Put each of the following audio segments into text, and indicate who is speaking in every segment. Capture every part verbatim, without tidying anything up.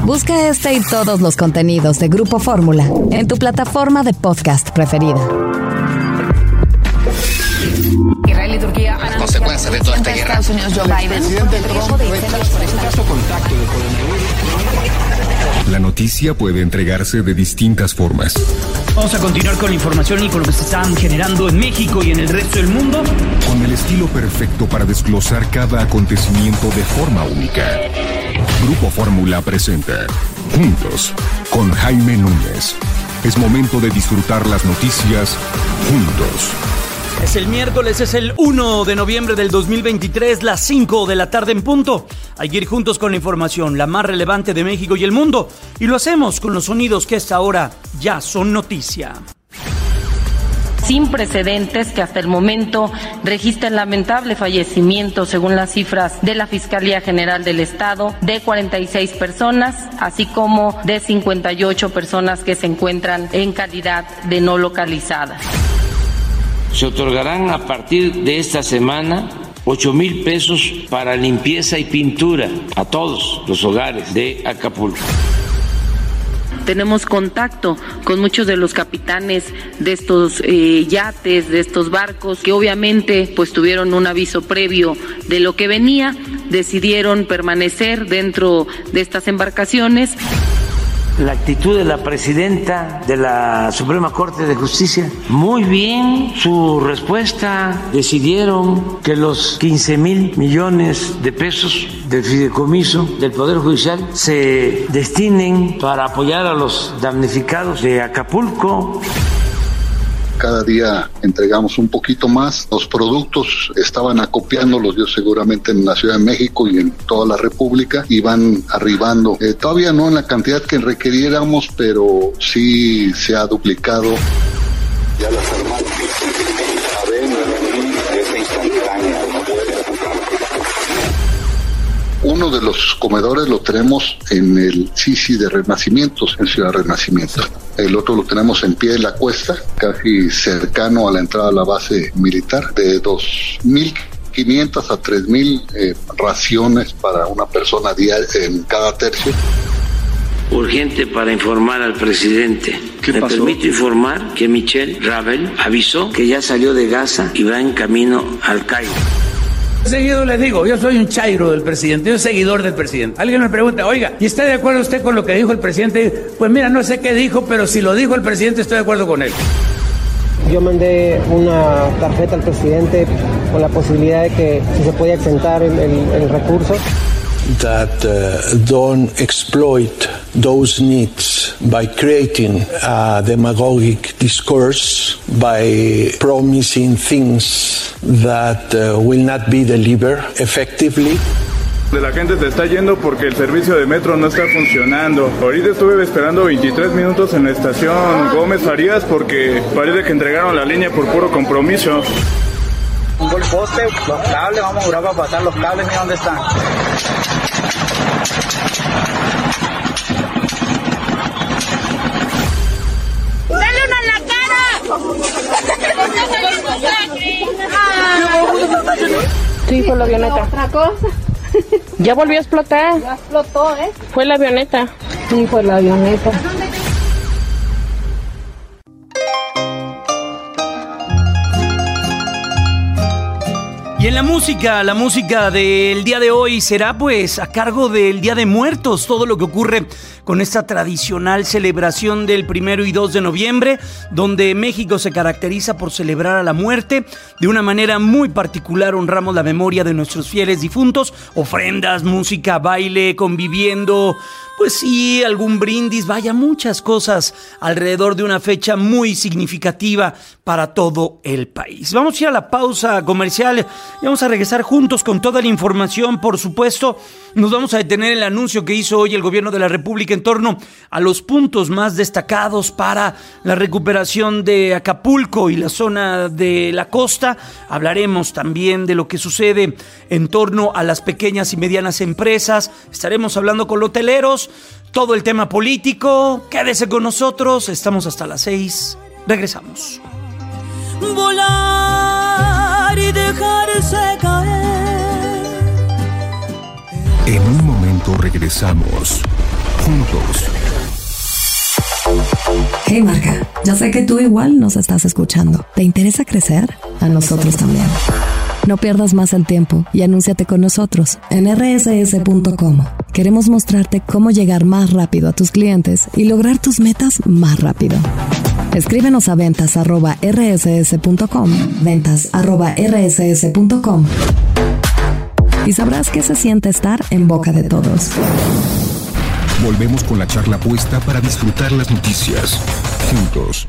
Speaker 1: Busca este y todos los contenidos de Grupo Fórmula en tu plataforma de podcast preferida.
Speaker 2: Israel y Turquía han
Speaker 3: Las consecuencias de toda esta guerra.
Speaker 2: Estados Unidos, Joe Biden.
Speaker 4: La noticia puede entregarse de distintas formas.
Speaker 5: Vamos a continuar con la información y con lo que se están generando en México y en el resto del mundo.
Speaker 4: Con el estilo perfecto para desglosar cada acontecimiento de forma única. Grupo Fórmula presenta Juntos con Jaime Núñez. Es momento de disfrutar las noticias juntos.
Speaker 5: Es el miércoles, es el uno de noviembre del dos mil veintitrés, las cinco de la tarde en punto. Hay que ir juntos con la información, la más relevante de México y el mundo. Y lo hacemos con los sonidos que a esta hora ya son noticia.
Speaker 6: Sin precedentes que hasta el momento registran lamentable fallecimiento, según las cifras de la Fiscalía General del Estado, de cuarenta y seis personas, así como de cincuenta y ocho personas que se encuentran en calidad de no localizadas.
Speaker 7: Se otorgarán a partir de esta semana ocho mil pesos para limpieza y pintura a todos los hogares de Acapulco.
Speaker 6: Tenemos contacto con muchos de los capitanes de estos eh, yates, de estos barcos, que obviamente pues tuvieron un aviso previo de lo que venía, decidieron permanecer dentro de estas embarcaciones.
Speaker 7: La actitud de la presidenta de la Suprema Corte de Justicia, muy bien su respuesta. Decidieron que los quince mil millones de pesos del fideicomiso del Poder Judicial se destinen para apoyar a los damnificados de Acapulco.
Speaker 8: Cada día entregamos un poquito más. Los productos estaban acopiándolos yo seguramente en la Ciudad de México y en toda la República y van arribando. Eh, todavía no en la cantidad que requiriéramos, pero sí se ha duplicado. Ya las armas Uno de los comedores lo tenemos en el Sisi de Renacimientos, en Ciudad Renacimiento. El otro lo tenemos en Pie de la Cuesta, casi cercano a la entrada a la base militar, de dos mil quinientas a tres mil eh, raciones para una persona diaria en cada tercio.
Speaker 7: Urgente para informar al presidente.
Speaker 8: ¿Qué
Speaker 7: Me
Speaker 8: pasó?
Speaker 7: permito informar que Michelle Ravel avisó que ya salió de Gaza y va en camino al Cairo.
Speaker 9: Seguido les digo, yo soy un chairo del presidente, yo soy seguidor del presidente. Alguien me pregunta, oiga, ¿y está de acuerdo usted con lo que dijo el presidente? Pues mira, no sé qué dijo, pero si lo dijo el presidente estoy de acuerdo con él.
Speaker 10: Yo mandé una tarjeta al presidente con la posibilidad de que si se podía exentar el, el, el recurso.
Speaker 11: That uh, don't exploit those needs by creating a demagogic discourse, by promising things that uh, will not be delivered effectively.
Speaker 12: De la gente se está yendo porque el servicio de metro no está funcionando. Ahorita estuve esperando veintitrés minutos en la estación Gómez Farías porque parece que entregaron la línea por puro compromiso.
Speaker 13: Un gol poste, los cables, vamos a jurar para pasar los cables, mira dónde están.
Speaker 14: ¡Dale uno en la cara!
Speaker 15: Sí, fue la avioneta.
Speaker 14: Otra cosa.
Speaker 15: Ya volvió a explotar.
Speaker 14: Ya explotó, ¿eh?
Speaker 15: Fue la avioneta.
Speaker 14: Sí, fue la avioneta.
Speaker 5: Y en la música, la música del día de hoy será pues a cargo del Día de Muertos, todo lo que ocurre con esta tradicional celebración del primero y dos de noviembre, donde México se caracteriza por celebrar a la muerte de una manera muy particular. Honramos la memoria de nuestros fieles difuntos, ofrendas, música, baile, conviviendo, pues sí, algún brindis, vaya, muchas cosas alrededor de una fecha muy significativa para todo el país. Vamos a ir a la pausa comercial y vamos a regresar juntos con toda la información. Por supuesto, nos vamos a detener en el anuncio que hizo hoy el gobierno de la República en torno a los puntos más destacados para la recuperación de Acapulco y la zona de la costa. Hablaremos también de lo que sucede en torno a las pequeñas y medianas empresas. Estaremos hablando con los hoteleros, todo el tema político. Quédese con nosotros, estamos hasta las seis. Regresamos.
Speaker 16: Volar y dejarse caer.
Speaker 4: En un momento regresamos. juntos.
Speaker 1: Hey marca, ya sé que tú igual nos estás escuchando. ¿Te interesa crecer? A nosotros también. No pierdas más el tiempo y anúnciate con nosotros en erre ese ese punto com. Queremos mostrarte cómo llegar más rápido a tus clientes y lograr tus metas más rápido. Escríbenos a ventas arroba erre ese ese punto com, ventas arroba erre ese ese punto com, y sabrás qué se siente estar en boca de todos.
Speaker 4: Volvemos con la charla puesta para disfrutar las noticias juntos.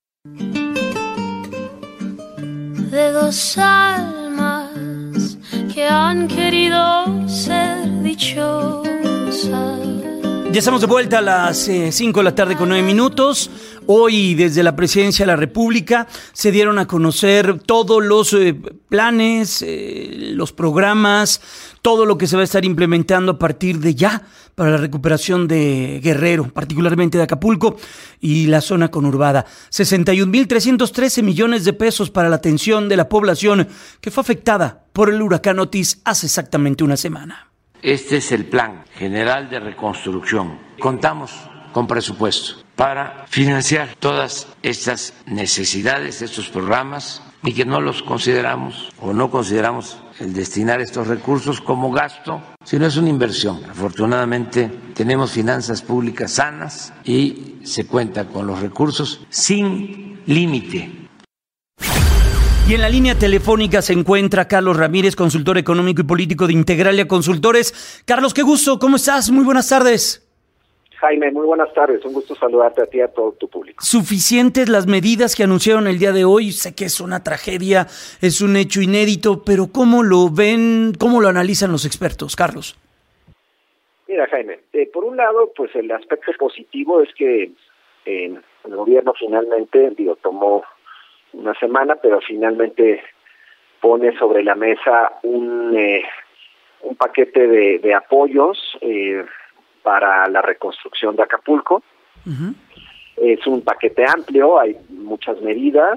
Speaker 16: De dos almas que han querido ser dichosas.
Speaker 5: Ya estamos de vuelta a las cinco de la tarde con nueve minutos. Hoy, desde la Presidencia de la República, se dieron a conocer todos los eh, planes, eh, los programas, todo lo que se va a estar implementando a partir de ya para la recuperación de Guerrero, particularmente de Acapulco y la zona conurbada. sesenta y un mil trescientos trece millones de pesos para la atención de la población que fue afectada por el huracán Otis hace exactamente una semana.
Speaker 7: Este es el Plan General de Reconstrucción. Contamos con presupuesto para financiar todas estas necesidades, estos programas, y que no los consideramos o no consideramos el destinar estos recursos como gasto, sino es una inversión. Afortunadamente tenemos finanzas públicas sanas y se cuenta con los recursos sin límite.
Speaker 5: Y en la línea telefónica se encuentra Carlos Ramírez, consultor económico y político de Integralia Consultores. Carlos, qué gusto, ¿cómo estás? Muy buenas tardes.
Speaker 3: Jaime, muy buenas tardes, un gusto saludarte a ti y a todo tu público.
Speaker 5: ¿Suficientes las medidas que anunciaron el día de hoy? Sé que es una tragedia, es un hecho inédito, pero ¿cómo lo ven, cómo lo analizan los expertos, Carlos?
Speaker 3: Mira, Jaime, eh, por un lado, pues el aspecto positivo es que eh, el gobierno finalmente, digo, tomó una semana, pero finalmente pone sobre la mesa un eh, un paquete de, de apoyos eh, para la reconstrucción de Acapulco. Uh-huh. Es un paquete amplio, hay muchas medidas,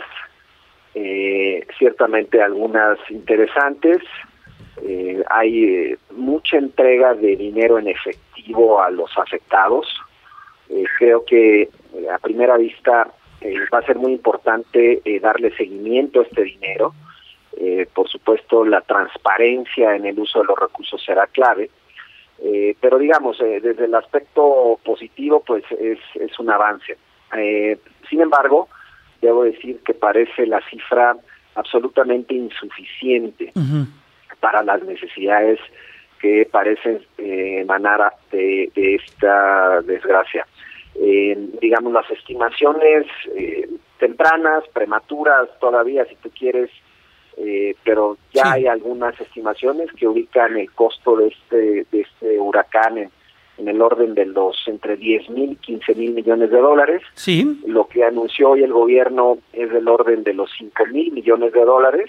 Speaker 3: eh, ciertamente algunas interesantes. Eh, hay eh, mucha entrega de dinero en efectivo a los afectados. Eh, creo que eh, a primera vista eh, va a ser muy importante eh, darle seguimiento a este dinero. Eh, por supuesto, la transparencia en el uso de los recursos será clave. Eh, pero digamos, eh, desde el aspecto positivo, pues es, es un avance. Eh, sin embargo, debo decir que parece la cifra absolutamente insuficiente uh-huh. para las necesidades que parecen eh, emanar de, de esta desgracia. Eh, digamos, las estimaciones eh, tempranas, prematuras todavía, si tú quieres, Eh, pero ya sí. hay algunas estimaciones que ubican el costo de este de este huracán en, en el orden de los entre diez mil y quince mil millones de dólares.
Speaker 5: Sí.
Speaker 3: Lo que anunció hoy el gobierno es del orden de los cinco mil millones de dólares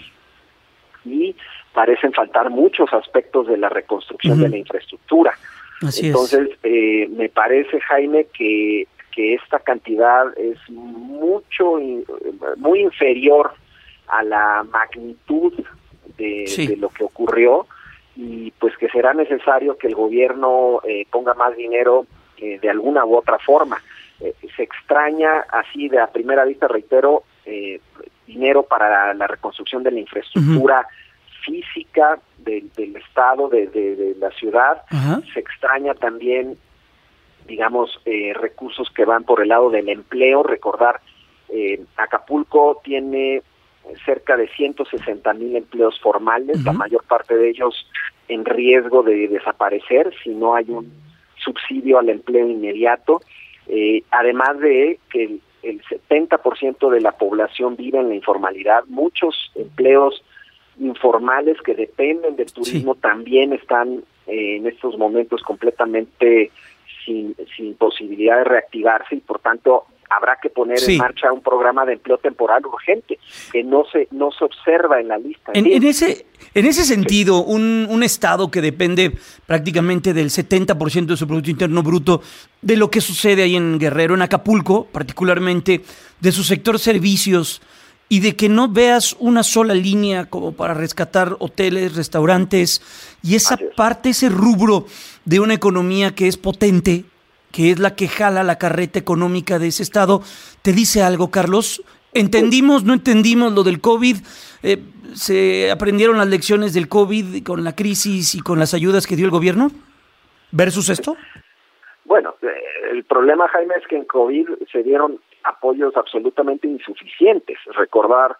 Speaker 3: y parecen faltar muchos aspectos de la reconstrucción uh-huh. de la infraestructura.
Speaker 5: Así
Speaker 3: Entonces,
Speaker 5: es.
Speaker 3: eh, me parece, Jaime, que, que esta cantidad es mucho, muy inferior a la magnitud de, sí. de lo que ocurrió y pues que será necesario que el gobierno eh, ponga más dinero eh, de alguna u otra forma. Eh, se extraña así de a primera vista, reitero, eh, dinero para la, la reconstrucción de la infraestructura uh-huh. física de, del estado, de, de, de la ciudad. Uh-huh. Se extraña también, digamos, eh, recursos que van por el lado del empleo. Recordar, eh, Acapulco tiene cerca de ciento sesenta mil empleos formales, uh-huh. la mayor parte de ellos en riesgo de desaparecer si no hay un subsidio al empleo inmediato, eh, además de que el, el setenta por ciento de la población vive en la informalidad, muchos empleos informales que dependen del turismo sí. también están eh, en estos momentos completamente sin, sin posibilidad de reactivarse y por tanto habrá que poner sí. en marcha un programa de empleo temporal urgente que no se no se observa en la lista.
Speaker 5: En, en ese en ese sentido, sí. un, un estado que depende prácticamente del setenta por ciento de su Producto Interno Bruto de lo que sucede ahí en Guerrero, en Acapulco, particularmente de su sector servicios, y de que no veas una sola línea como para rescatar hoteles, restaurantes, y esa parte, ese rubro de una economía que es potente, que es la que jala la carreta económica de ese estado. ¿Te dice algo, Carlos? ¿Entendimos, no entendimos lo del COVID? Eh, ¿Se aprendieron las lecciones del COVID con la crisis y con las ayudas que dio el gobierno versus esto?
Speaker 3: Bueno, eh, el problema, Jaime, es que en COVID se dieron apoyos absolutamente insuficientes. Recordar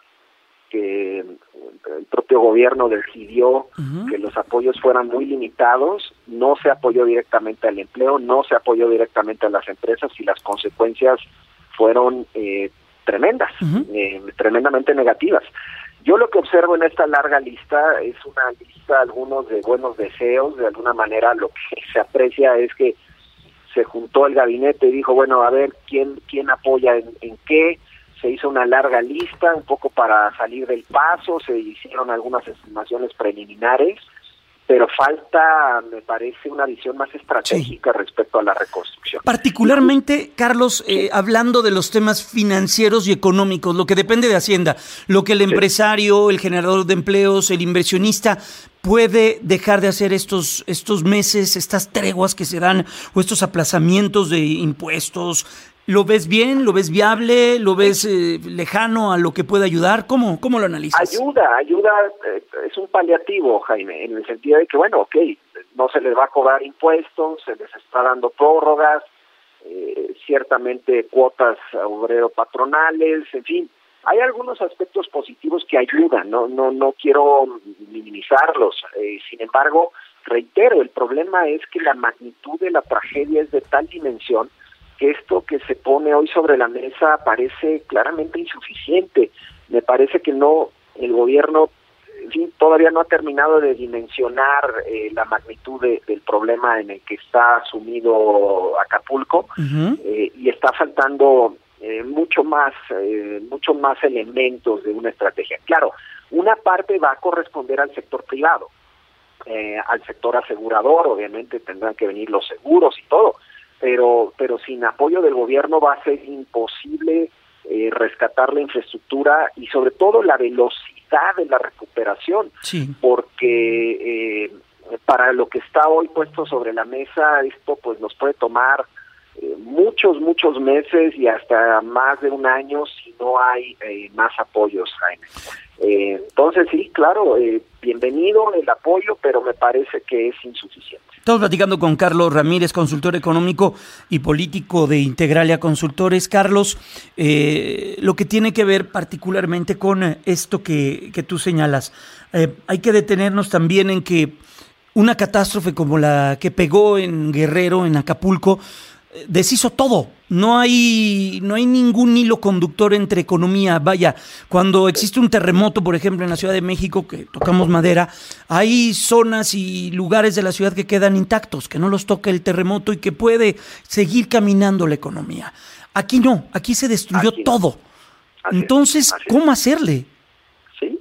Speaker 3: que el propio gobierno decidió uh-huh. que los apoyos fueran muy limitados, no se apoyó directamente al empleo, no se apoyó directamente a las empresas y las consecuencias fueron eh, tremendas, uh-huh. eh, tremendamente negativas. Yo lo que observo en esta larga lista es una lista, algunos de buenos deseos. De alguna manera lo que se aprecia es que se juntó el gabinete y dijo, bueno, a ver, ¿quién quién apoya en, en qué? Se hizo una larga lista, un poco para salir del paso, se hicieron algunas estimaciones preliminares, pero falta, me parece, una visión más estratégica sí. respecto a la reconstrucción.
Speaker 5: Particularmente, Carlos, sí. eh, hablando de los temas financieros y económicos, lo que depende de Hacienda, lo que el empresario, el generador de empleos, el inversionista puede dejar de hacer estos estos meses, estas treguas que se dan, o estos aplazamientos de impuestos. ¿Lo ves bien? ¿Lo ves viable? ¿Lo ves eh, lejano a lo que puede ayudar? ¿Cómo, cómo lo analizas?
Speaker 3: Ayuda, ayuda, eh, es un paliativo, Jaime, en el sentido de que, bueno, ok, no se les va a cobrar impuestos, se les está dando prórrogas, eh, ciertamente cuotas obrero-patronales, en fin, hay algunos aspectos positivos que ayudan, no no no quiero minimizarlos, eh, sin embargo, reitero, el problema es que la magnitud de la tragedia es de tal dimensión que esto que se pone hoy sobre la mesa parece claramente insuficiente. Me parece que no, el gobierno, en fin, todavía no ha terminado de dimensionar eh, la magnitud de, del problema en el que está sumido Acapulco, uh-huh. eh, y está faltando eh, mucho más, eh, mucho más elementos de una estrategia. Claro, una parte va a corresponder al sector privado, eh, al sector asegurador, obviamente tendrán que venir los seguros y todo, pero pero sin apoyo del gobierno va a ser imposible eh, rescatar la infraestructura y sobre todo la velocidad de la recuperación,
Speaker 5: sí.
Speaker 3: porque eh, para lo que está hoy puesto sobre la mesa, esto pues nos puede tomar eh, muchos, muchos meses y hasta más de un año si no hay eh, más apoyos, Jaime. Eh, entonces sí, claro, eh, bienvenido el apoyo, pero me parece que es insuficiente.
Speaker 5: Estamos platicando con Carlos Ramírez, consultor económico y político de Integralia Consultores. Carlos, eh, lo que tiene que ver particularmente con esto que, que tú señalas, eh, hay que detenernos también en que una catástrofe como la que pegó en Guerrero, en Acapulco, deshizo todo. No hay no hay ningún hilo conductor entre economía. Vaya, cuando existe un terremoto, por ejemplo, en la Ciudad de México, que tocamos madera, hay zonas y lugares de la ciudad que quedan intactos, que no los toca el terremoto y que puede seguir caminando la economía. Aquí no, aquí se destruyó aquí todo. Así Entonces, es, ¿cómo hacerle?
Speaker 3: Sí.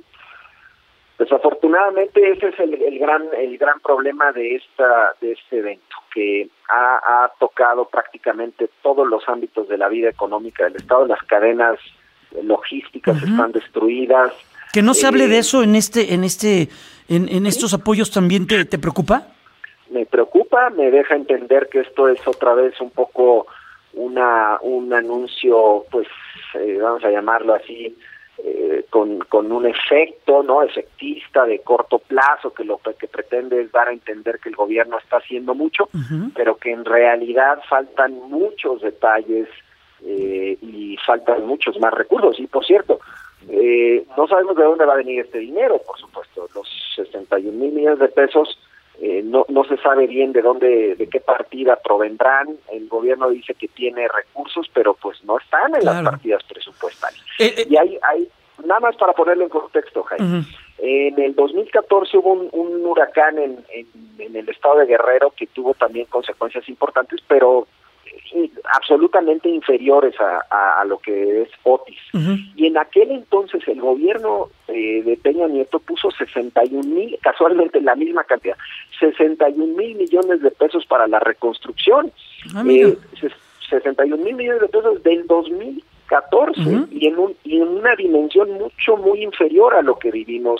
Speaker 3: Desafortunadamente ese es el, el gran el gran problema de esta de este evento, que ha, ha tocado prácticamente todos los ámbitos de la vida económica del Estado. Las cadenas logísticas uh-huh. están destruidas.
Speaker 5: Que no se eh, hable de eso en este en este en, en estos ¿sí? apoyos también te, te preocupa.
Speaker 3: Me preocupa, me deja entender que esto es otra vez un poco una un anuncio, pues eh, vamos a llamarlo así. Eh, con, con un efecto no efectista de corto plazo que lo que pretende es dar a entender que el gobierno está haciendo mucho, uh-huh. pero que en realidad faltan muchos detalles eh, y faltan muchos más recursos. Y por cierto, eh, no sabemos de dónde va a venir este dinero, por supuesto. Los sesenta y un mil millones de pesos eh, no no se sabe bien de dónde, de qué partida provendrán. El gobierno dice que tiene recursos, pero pues no están en claro. las partidas presupuestarias. Eh, eh. Y hay, hay, nada más para ponerlo en contexto, Jaime, uh-huh. en el dos mil catorce hubo un, un huracán en, en, en el estado de Guerrero que tuvo también consecuencias importantes, pero eh, absolutamente inferiores a, a, a lo que es Otis. Uh-huh. Y en aquel entonces el gobierno eh, de Peña Nieto puso sesenta y un mil, casualmente la misma cantidad, sesenta y un mil millones de pesos para la reconstrucción. Ah, eh, sesenta y un mil millones de pesos del dos mil catorce uh-huh. y en un y en una dimensión mucho muy inferior a lo que vivimos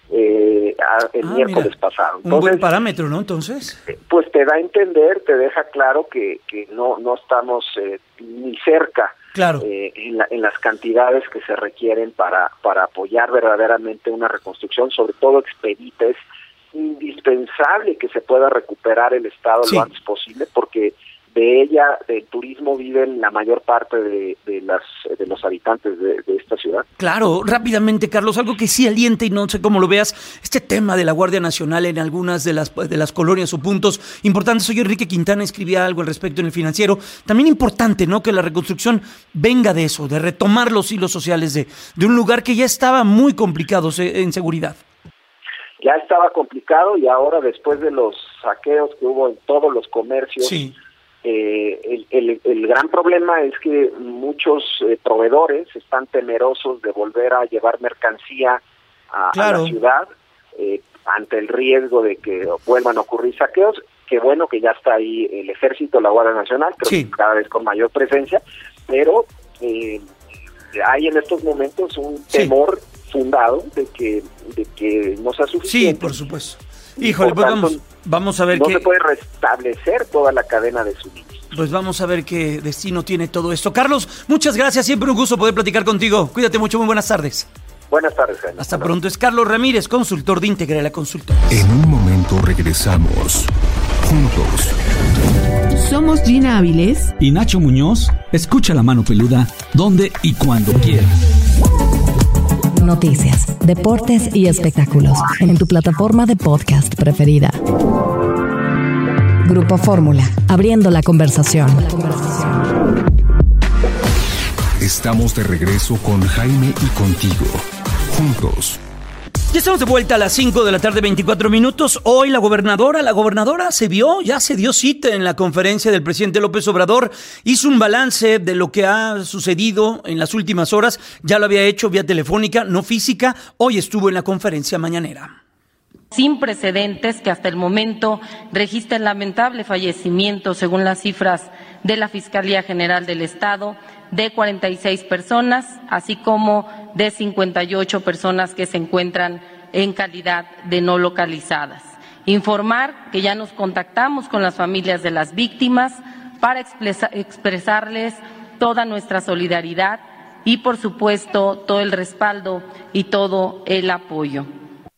Speaker 3: eh, a, el
Speaker 5: ah,
Speaker 3: miércoles
Speaker 5: mira,
Speaker 3: pasado.
Speaker 5: Entonces, un buen parámetro, ¿no? Entonces,
Speaker 3: pues te da a entender, te deja claro que, que no no estamos eh, ni cerca
Speaker 5: claro.
Speaker 3: eh, en, la, en las cantidades que se requieren para para apoyar verdaderamente una reconstrucción, sobre todo expedita. Es indispensable que se pueda recuperar el estado sí. lo antes posible, porque de ella, del turismo, viven la mayor parte de, de las de los habitantes de, de esta ciudad.
Speaker 5: Claro, rápidamente, Carlos, algo que sí alienta, y no sé cómo lo veas, este tema de la Guardia Nacional en algunas de las de las colonias o puntos importantes. Hoy Enrique Quintana escribía algo al respecto en El Financiero. También importante, ¿no?, que la reconstrucción venga de eso, de retomar los hilos sociales de, de un lugar que ya estaba muy complicado en seguridad.
Speaker 3: Ya estaba complicado, y ahora, después de los saqueos que hubo en todos los comercios,
Speaker 5: sí.
Speaker 3: Eh, el, el, el gran problema es que muchos eh, proveedores están temerosos de volver a llevar mercancía a,
Speaker 5: claro.
Speaker 3: a la ciudad eh, ante el riesgo de que vuelvan a ocurrir saqueos. Qué bueno que ya está ahí el Ejército, la Guardia Nacional, creo
Speaker 5: sí.
Speaker 3: que cada vez con mayor presencia, pero eh, hay en estos momentos un temor sí. fundado de que de que no sea suficiente.
Speaker 5: Sí, por supuesto. Híjole, pues vamos, vamos a ver
Speaker 3: no
Speaker 5: qué...
Speaker 3: No se puede restablecer toda la cadena de suministro.
Speaker 5: Pues vamos a ver qué destino tiene todo esto. Carlos, muchas gracias, siempre un gusto poder platicar contigo. Cuídate mucho, muy buenas tardes.
Speaker 3: Buenas tardes, Jaime.
Speaker 5: Hasta pronto. Es Carlos Ramírez, consultor de Integra La Consultora.
Speaker 4: En un momento regresamos, juntos.
Speaker 17: Somos Gina Áviles
Speaker 18: y Nacho Muñoz. Escucha La Mano Peluda donde y cuando quieras.
Speaker 1: Noticias, deportes y espectáculos en tu plataforma de podcast preferida. Grupo Fórmula, abriendo la conversación.
Speaker 4: Estamos de regreso con Jaime y contigo, juntos.
Speaker 5: Ya estamos de vuelta a las cinco de la tarde, veinticuatro minutos. Hoy la gobernadora, la gobernadora se vio, ya se dio cita en la conferencia del presidente López Obrador. Hizo un balance de lo que ha sucedido en las últimas horas. Ya lo había hecho vía telefónica, no física. Hoy estuvo en la conferencia mañanera.
Speaker 6: Sin precedentes que hasta el momento registra el lamentable fallecimiento, según las cifras de la Fiscalía General del Estado, de cuarenta y seis personas, así como de cincuenta y ocho personas que se encuentran en calidad de no localizadas. Informar que ya nos contactamos con las familias de las víctimas para expresa, expresarles toda nuestra solidaridad y, por supuesto, todo el respaldo y todo el apoyo.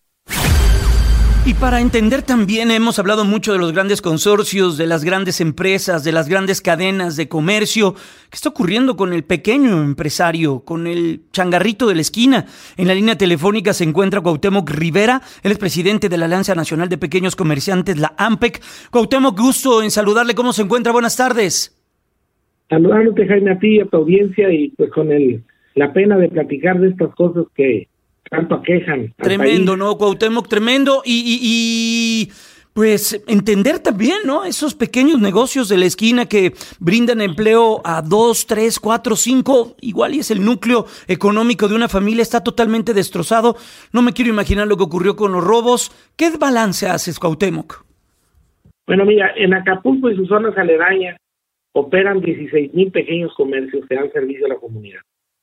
Speaker 5: Y para entender también, hemos hablado mucho de los grandes consorcios, de las grandes empresas, de las grandes cadenas de comercio. ¿Qué está ocurriendo con el pequeño empresario, con el changarrito de la esquina? En la línea telefónica se encuentra Cuauhtémoc Rivera, él es presidente de la Alianza Nacional de Pequeños Comerciantes, la AMPEC. Cuauhtémoc, gusto en saludarle. ¿Cómo se encuentra? Buenas tardes.
Speaker 19: Saludándote, Jaime, a ti y a tu audiencia, y pues con el la pena de platicar de estas cosas que tanto aquejan.
Speaker 5: Tremendo, ¿no, Cuauhtémoc? Tremendo. Y, y, y pues entender también, ¿no?, esos pequeños negocios de la esquina que brindan empleo a dos, tres, cuatro, cinco, igual y es el núcleo económico de una familia, está totalmente destrozado. No me quiero imaginar lo que ocurrió con los robos. ¿Qué balance haces, Cuauhtémoc?
Speaker 19: Bueno, mira, en Acapulco y sus zonas aledañas operan dieciséis mil pequeños comercios que dan servicio a la comunidad.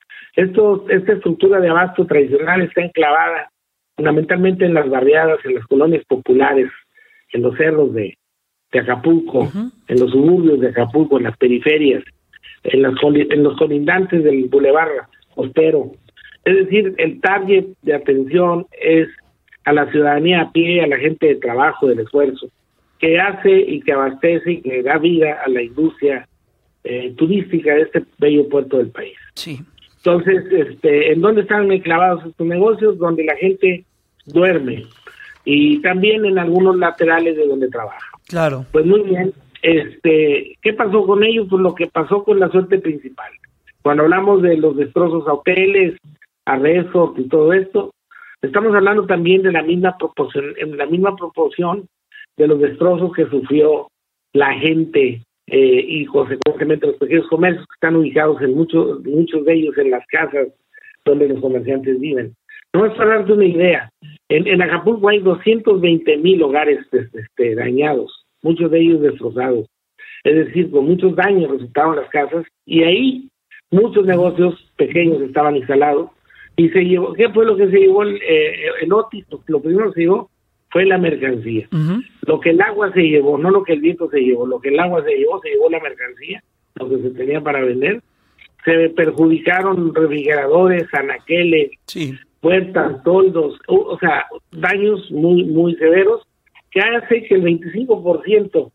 Speaker 19: Esto, esta estructura de abasto tradicional está enclavada fundamentalmente en las barriadas, en las colonias populares, en los cerros de, de Acapulco, uh-huh. en los suburbios de Acapulco, en las periferias, en, las, en los colindantes del bulevar costero. Es decir, el target de atención es a la ciudadanía a pie, a la gente de trabajo, del esfuerzo, que hace y que abastece y que da vida a la industria eh, turística de este bello puerto del país.
Speaker 5: Sí.
Speaker 19: Entonces, este, ¿en dónde están enclavados estos negocios? Donde la gente duerme, y también en algunos laterales de donde trabaja.
Speaker 5: Claro.
Speaker 19: Pues muy bien, este, ¿qué pasó con ellos? Pues lo que pasó con la suerte principal. Cuando hablamos de los destrozos a hoteles, a resorts y todo esto, estamos hablando también de la misma proporción, en la misma proporción de los destrozos que sufrió la gente eh, y consecuentemente los pequeños comercios que están ubicados en muchos muchos de ellos en las casas donde los comerciantes viven. No es para darte una idea, en, en Acapulco hay doscientos veinte mil hogares este, dañados, muchos de ellos destrozados, es decir, con muchos daños resultaron las casas, y ahí muchos negocios pequeños estaban instalados, Y se llevó, ¿qué fue lo que se llevó el, eh, el Otis? Lo primero que se llevó fue la mercancía. Uh-huh. Lo que el agua se llevó, no lo que el viento se llevó, lo que el agua se llevó, se llevó la mercancía, lo que se tenía para vender. Se perjudicaron refrigeradores, anaqueles, sí. puertas, toldos, o, o sea, daños muy muy severos, que hace que el veinticinco por ciento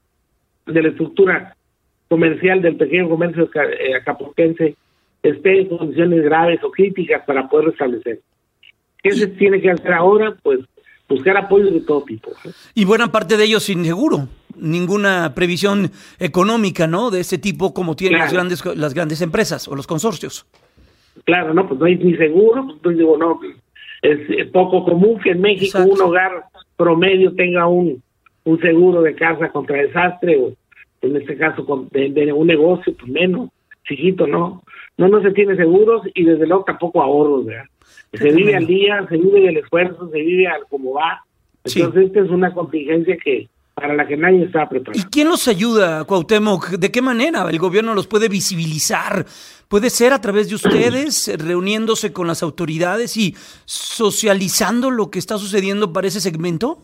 Speaker 19: de la estructura comercial del pequeño comercio eh, acapulquense esté en condiciones graves o críticas para poder restablecer. ¿Qué se tiene que hacer ahora? Pues buscar apoyo de todo tipo. ¿eh?
Speaker 5: Y buena parte de ellos sin seguro, ninguna previsión económica, ¿no? De ese tipo como tienen claro. las grandes las grandes empresas o los consorcios.
Speaker 19: Claro, no, pues no hay ni seguro, pues digo, no, es poco común que en México Exacto. un hogar promedio tenga un, un seguro de casa contra desastre, o en este caso con, de, de un negocio, pues menos, chiquito, ¿no? No, no se tiene seguros y desde luego tampoco ahorros, ¿verdad? Se vive al día, se vive del esfuerzo, se vive al como va. Entonces sí. esta es una contingencia que para la que nadie estaba preparado.
Speaker 5: ¿Y quién los ayuda, Cuauhtémoc? ¿De qué manera el gobierno los puede visibilizar? ¿Puede ser a través de ustedes, reuniéndose con las autoridades y socializando lo que está sucediendo para ese segmento?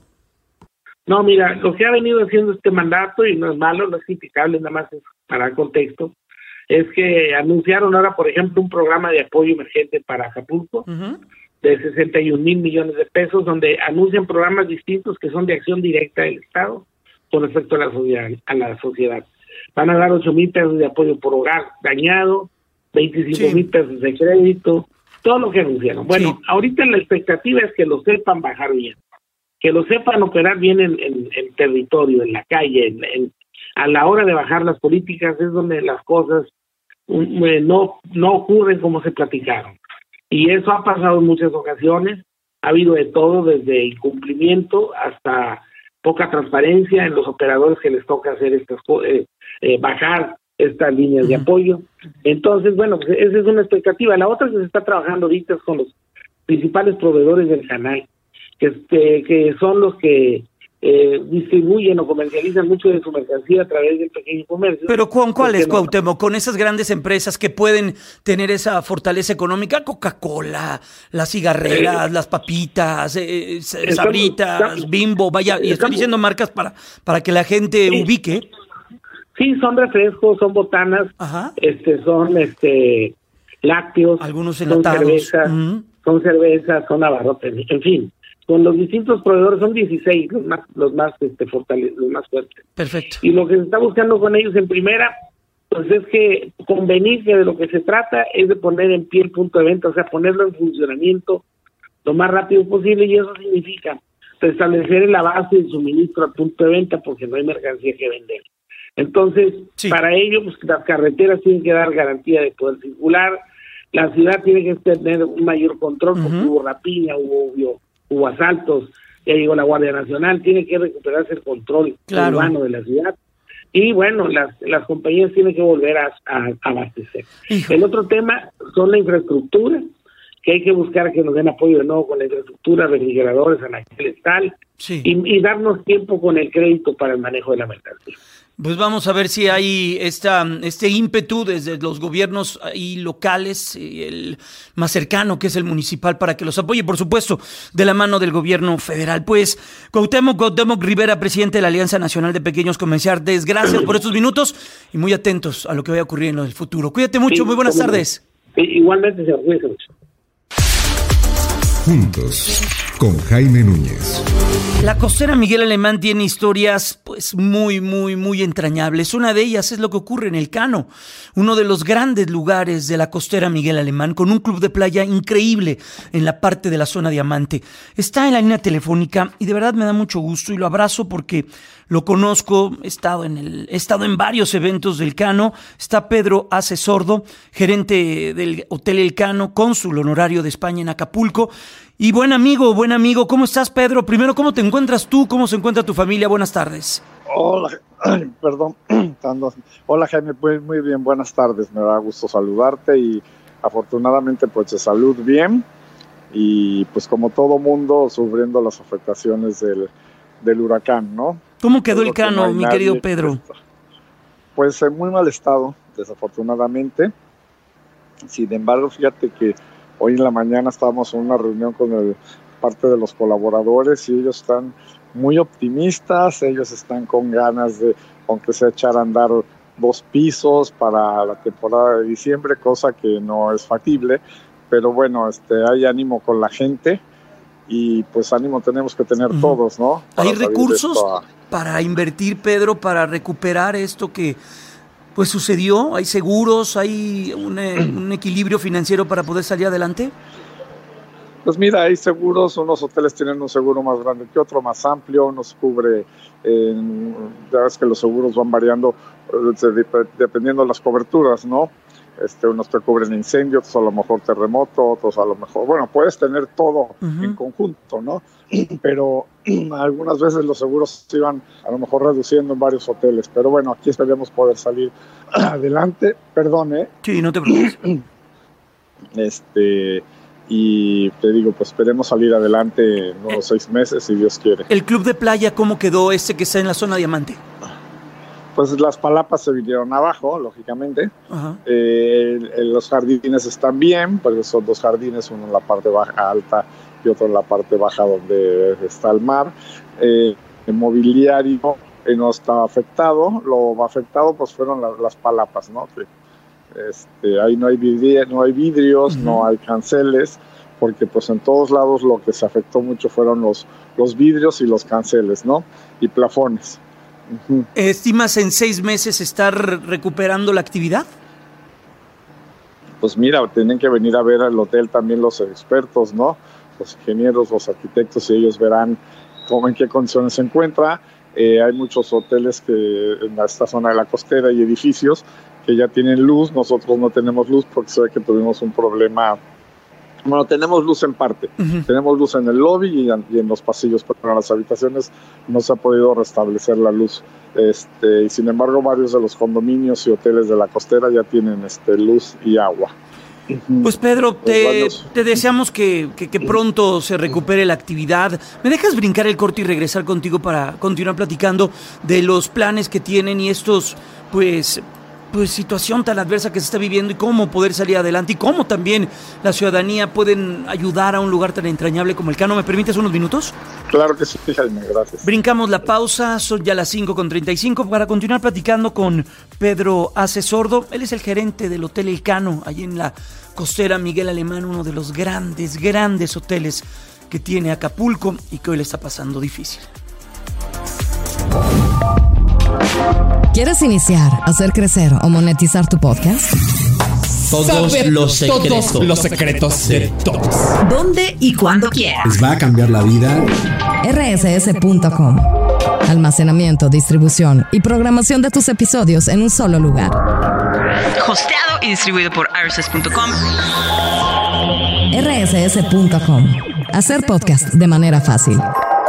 Speaker 19: No, mira, lo que ha venido haciendo este mandato, y no es malo, no es criticable, nada más es para el contexto, es que anunciaron ahora, por ejemplo, un programa de apoyo emergente para Acapulco, uh-huh. de sesenta y un mil millones de pesos, donde anuncian programas distintos que son de acción directa del Estado con respecto a la sociedad. A la sociedad. Van a dar ocho mil pesos de apoyo por hogar dañado, veinticinco mil sí. pesos de crédito, todo lo que anunciaron. Bueno, sí. ahorita la expectativa es que lo sepan bajar bien, que lo sepan operar bien en, en, en territorio, en la calle, en, en, a la hora de bajar las políticas es donde las cosas um, no, no ocurren como se platicaron. Y eso ha pasado en muchas ocasiones, ha habido de todo, desde incumplimiento hasta poca transparencia en los operadores que les toca hacer estas eh, eh, bajar estas líneas uh-huh. de apoyo. Entonces, bueno, pues esa es una expectativa. La otra que se está trabajando ahorita es con los principales proveedores del canal, que, este, que son los que eh, distribuyen o comercializan mucho de su mercancía a través del pequeño comercio.
Speaker 5: ¿Pero con cuáles, no, Cuauhtémoc? ¿Con esas grandes empresas que pueden tener esa fortaleza económica? Coca-Cola, las cigarreras, eh, las papitas, eh, estamos, Sabritas, estamos, Bimbo, vaya, estamos, y estoy diciendo marcas para, para que la gente sí. ubique.
Speaker 19: Sí, son refrescos, son botanas, Ajá. este, son este lácteos,
Speaker 5: algunos
Speaker 19: enlatados. Son cervezas, uh-huh. son cervezas, son abarrotes, en fin. Con los distintos proveedores son dieciséis los más los más este fortale- los más fuertes.
Speaker 5: Perfecto.
Speaker 19: Y lo que se está buscando con ellos en primera, pues es que convenir que de lo que se trata es de poner en pie el punto de venta, o sea, ponerlo en funcionamiento lo más rápido posible, y eso significa restablecer el abasto y el suministro al punto de venta porque no hay mercancía que vender. Entonces, sí. para ello, pues las carreteras tienen que dar garantía de poder circular, la ciudad tiene que tener un mayor control porque uh-huh. hubo rapiña, hubo, hubo hubo asaltos, ya llegó la Guardia Nacional, tiene que recuperarse el control claro. urbano de la ciudad, y bueno, las las compañías tienen que volver a, a, a abastecer. Hijo. El otro tema son la infraestructura, que hay que buscar que nos den apoyo de nuevo con la infraestructura, refrigeradores, anaqueles, tal, sí. y, y darnos tiempo con el crédito para el manejo de la mercancía.
Speaker 5: Pues vamos a ver si hay esta, este ímpetu desde los gobiernos y locales, y el más cercano que es el municipal, para que los apoye, por supuesto, de la mano del gobierno federal. Pues Cuauhtémoc, Cuauhtémoc Rivera, presidente de la Alianza Nacional de Pequeños Comerciantes, gracias por estos minutos y muy atentos a lo que vaya a ocurrir en el futuro. Cuídate mucho, sí, muy buenas tardes.
Speaker 19: Sí, igualmente, señor, cuídese mucho.
Speaker 4: Juntos, con Jaime Núñez.
Speaker 5: La costera Miguel Alemán tiene historias pues muy, muy, muy entrañables. Una de ellas es lo que ocurre en El Cano, uno de los grandes lugares de la costera Miguel Alemán, con un club de playa increíble en la parte de la zona diamante. Está en la línea telefónica y de verdad me da mucho gusto y lo abrazo porque lo conozco, he estado en, el, he estado en varios eventos del Cano. Está Pedro Ace Sordo, gerente del Hotel El Cano, cónsul honorario de España en Acapulco. Y buen amigo, buen amigo, ¿cómo estás, Pedro? Primero, ¿cómo te encuentras tú? ¿Cómo se encuentra tu familia? Buenas tardes.
Speaker 17: Hola, ay, perdón. Hola, Jaime, pues muy bien, buenas tardes. Me da gusto saludarte y afortunadamente pues de salud bien. Y pues como todo mundo sufriendo las afectaciones del, del huracán, ¿no?
Speaker 5: ¿Cómo quedó el Cano, no mi querido Pedro?
Speaker 17: Pues en muy mal estado, desafortunadamente. Sin embargo, fíjate que Hoy en la mañana estábamos en una reunión con el, parte de los colaboradores y ellos están muy optimistas, ellos están con ganas de, aunque sea echar a andar dos pisos para la temporada de diciembre, cosa que no es factible, pero bueno, este, hay ánimo con la gente y pues ánimo tenemos que tener uh-huh. todos, ¿no?
Speaker 5: ¿Hay recursos a... para invertir, Pedro, para recuperar esto que pues sucedió? ¿Hay seguros? ¿Hay un, un equilibrio financiero para poder salir adelante?
Speaker 17: Pues mira, hay seguros, unos hoteles tienen un seguro más grande que otro, más amplio, unos cubre, eh, ya ves que los seguros van variando dependiendo de las coberturas, ¿no? Este, unos te cubren incendios, otros a lo mejor terremoto, otros a lo mejor, bueno, puedes tener todo uh-huh. en conjunto, ¿no? Pero algunas veces los seguros se iban a lo mejor reduciendo en varios hoteles, pero bueno, aquí esperemos poder salir adelante, perdón, ¿eh?
Speaker 5: Sí, no te preocupes.
Speaker 17: Este... Y te digo, pues esperemos salir adelante en unos seis meses, si Dios quiere.
Speaker 5: ¿El club de playa cómo quedó este que está en la zona Diamante?
Speaker 17: Pues las palapas se vinieron abajo, lógicamente. Uh-huh. Eh, los jardines están bien, porque son dos jardines, uno en la parte baja alta y otro en la parte baja donde está el mar. Eh, el mobiliario eh, no está afectado, lo afectado pues fueron la, las palapas, ¿no? Que, Este, ahí no hay vidri- no hay vidrios, uh-huh. no hay canceles, porque pues en todos lados lo que se afectó mucho fueron los, los vidrios y los canceles, ¿no? Y plafones. Uh-huh.
Speaker 5: ¿Estimas en seis meses estar recuperando la actividad?
Speaker 17: Pues mira, tienen que venir a ver al hotel también los expertos, ¿no? Los ingenieros, los arquitectos, y ellos verán cómo, en qué condiciones se encuentra. Eh, hay muchos hoteles que en esta zona de la costera y edificios que ya tienen luz, nosotros no tenemos luz porque se ve que tuvimos un problema. Bueno, tenemos luz en parte, uh-huh. tenemos luz en el lobby y en, y en los pasillos, pero en las habitaciones no se ha podido restablecer la luz. Este, y sin embargo, varios de los condominios y hoteles de la costera ya tienen este, luz y agua.
Speaker 5: Pues Pedro, te, te deseamos que, que, que pronto se recupere la actividad. ¿Me dejas brincar el corte y regresar contigo para continuar platicando de los planes que tienen y estos, pues... pues situación tan adversa que se está viviendo y cómo poder salir adelante y cómo también la ciudadanía pueden ayudar a un lugar tan entrañable como el Cano? ¿Me permites unos minutos?
Speaker 17: Claro que sí, Jaime, gracias.
Speaker 5: Brincamos la pausa, son ya las cinco con treinta y cinco para continuar platicando con Pedro Ace Sordo. Él es el gerente del Hotel El Cano, allí en la costera Miguel Alemán, uno de los grandes, grandes hoteles que tiene Acapulco y que hoy le está pasando difícil.
Speaker 1: ¿Quieres iniciar, hacer crecer o monetizar tu podcast?
Speaker 20: Todos Saber los secretos, todos los secretos de todos.
Speaker 2: ¿Dónde y cuándo quieras?
Speaker 20: Les va a cambiar la vida.
Speaker 1: R S S punto com. Almacenamiento, distribución y programación de tus episodios en un solo lugar.
Speaker 2: Hosteado y distribuido por R S S punto com.
Speaker 1: R S S punto com. Hacer podcast de manera fácil.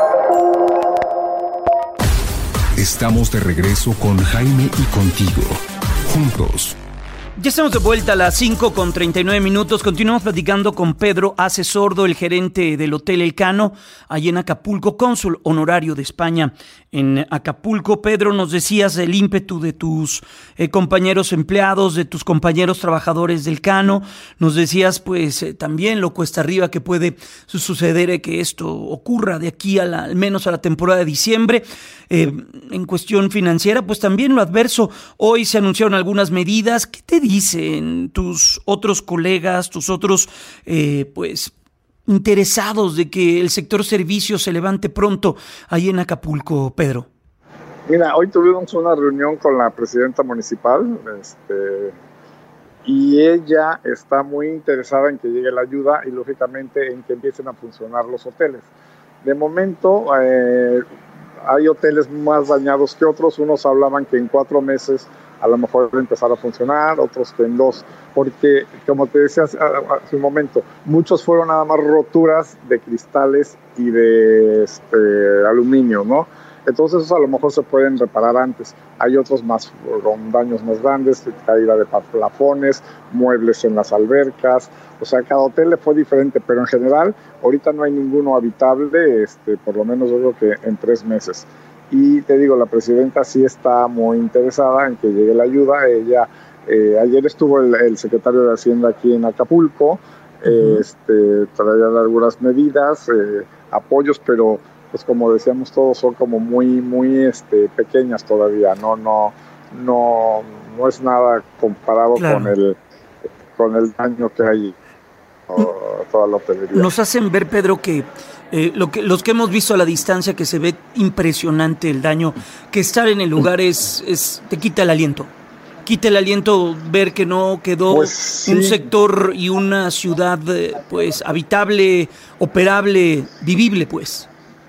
Speaker 4: Estamos de regreso con Jaime y contigo, juntos.
Speaker 5: Ya estamos de vuelta a las cinco con treinta y nueve minutos. Continuamos platicando con Pedro Ace Sordo, el gerente del Hotel El Cano, allí en Acapulco, cónsul honorario de España en Acapulco. Pedro, nos decías el ímpetu de tus eh, compañeros empleados, de tus compañeros trabajadores del Cano. Nos decías, pues, eh, también lo cuesta arriba que puede suceder eh, que esto ocurra de aquí a la, al menos a la temporada de diciembre. Eh, en cuestión financiera, pues también lo adverso. Hoy se anunciaron algunas medidas. ¿Qué te dicen tus otros colegas, tus otros, eh, pues, interesados de que el sector servicios se levante pronto ahí en Acapulco, Pedro?
Speaker 17: Mira, hoy tuvimos una reunión con la presidenta municipal, este, y ella está muy interesada en que llegue la ayuda y, lógicamente, en que empiecen a funcionar los hoteles. De momento, eh, hay hoteles más dañados que otros. Unos hablaban que en cuatro meses a lo mejor empezar a funcionar, otros que en dos, porque como te decía hace, hace un momento, muchos fueron nada más roturas de cristales y de este, aluminio, ¿no? Entonces esos a lo mejor se pueden reparar antes. Hay otros más con daños más grandes, caída de plafones, muebles en las albercas. O sea, cada hotel le fue diferente, pero en general ahorita no hay ninguno habitable, este, por lo menos yo creo que en tres meses. Y te digo, la presidenta sí está muy interesada en que llegue la ayuda. Ella, eh, ayer estuvo el, el secretario de Hacienda aquí en Acapulco, uh-huh. este, traían algunas medidas, eh, apoyos, pero pues como decíamos todos son como muy, muy este, pequeñas todavía, no, no, no, no es nada comparado claro. con el, con el daño que hay o, toda la hotelería.
Speaker 5: Nos hacen ver, Pedro, que Eh, lo que, los que hemos visto a la distancia, que se ve impresionante el daño, que estar en el lugar es, es te quita el aliento, quita el aliento ver que no quedó pues, sí. un sector y una ciudad pues habitable, operable, vivible pues.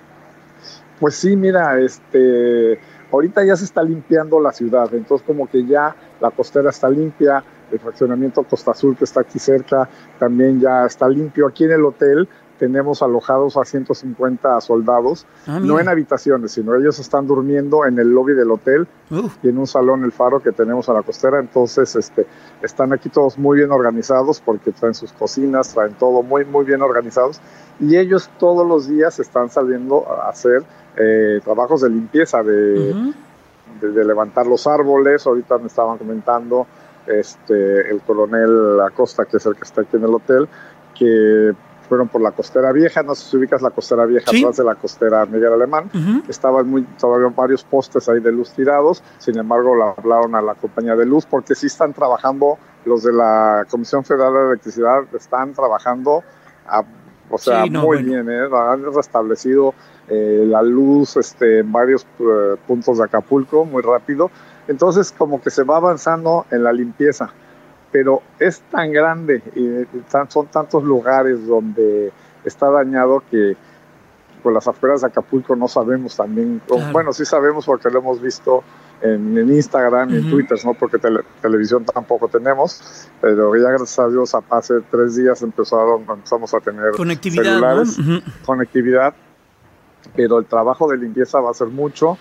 Speaker 17: Pues sí, mira, este, ahorita ya se está limpiando la ciudad, entonces como que ya la costera está limpia, el fraccionamiento Costa Azul que está aquí cerca también ya está limpio. Aquí en el hotel tenemos alojados a ciento cincuenta soldados, ah, no en habitaciones, sino ellos están durmiendo en el lobby del hotel uh. y en un salón El Faro que tenemos a la costera. Entonces este, están aquí todos muy bien organizados porque traen sus cocinas, traen todo muy, muy bien organizados. Y ellos todos los días están saliendo a hacer eh, trabajos de limpieza, de, uh-huh. de, de levantar los árboles. Ahorita me estaban comentando este, el coronel Acosta, que es el que está aquí en el hotel, que fueron por la Costera Vieja, no sé si ubicas la Costera Vieja, ¿sí? Atrás de la Costera Miguel Alemán, uh-huh. estaban muy, todavía varios postes ahí de luz tirados, sin embargo le hablaron a la compañía de luz, porque sí están trabajando, los de la Comisión Federal de Electricidad están trabajando, a, o sea, sí, no, muy bueno. bien, ¿eh? Han restablecido eh, la luz este, en varios uh, puntos de Acapulco, muy rápido, entonces como que se va avanzando en la limpieza. Pero es tan grande y son tantos lugares donde está dañado que con las afueras de Acapulco no sabemos también, claro. bueno, sí sabemos porque lo hemos visto en, en Instagram y uh-huh. en Twitter, no porque tele, televisión tampoco tenemos, pero ya gracias a Dios hace tres días empezaron, empezamos a tener
Speaker 5: conectividad,
Speaker 17: celulares,
Speaker 5: ¿no? uh-huh.
Speaker 17: conectividad, pero el trabajo de limpieza va a ser mucho.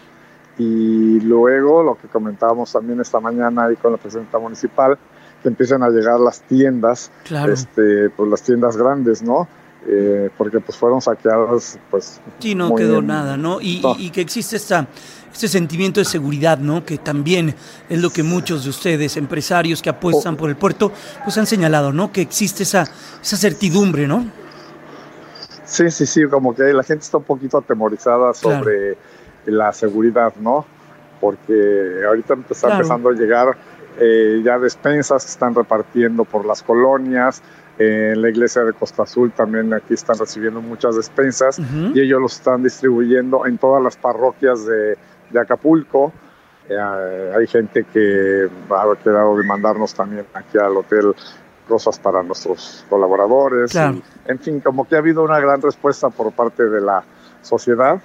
Speaker 17: Y luego lo que comentábamos también esta mañana ahí con la presidenta municipal, que empiezan a llegar las tiendas,
Speaker 5: claro.
Speaker 17: este, pues las tiendas grandes, ¿no? Eh, porque pues fueron saqueadas, pues...
Speaker 5: Sí, no quedó en, nada, ¿no? Y, no. y, y que existe esta, este sentimiento de seguridad, ¿no? Que también es lo que muchos de ustedes, empresarios que apuestan oh. por el puerto, pues han señalado, ¿no? Que existe esa, esa certidumbre, ¿no?
Speaker 17: Sí, sí, sí, como que la gente está un poquito atemorizada sobre claro. la seguridad, ¿no? Porque ahorita está claro. empezando a llegar... Eh, ya despensas que están repartiendo por las colonias, eh, en la iglesia de Costa Azul también aquí están recibiendo muchas despensas uh-huh. y ellos los están distribuyendo en todas las parroquias de, de Acapulco. Eh, hay gente que ha quedado de mandarnos también aquí al hotel cosas para nuestros colaboradores.
Speaker 5: Claro.
Speaker 17: Y, en fin, como que ha habido una gran respuesta por parte de la sociedad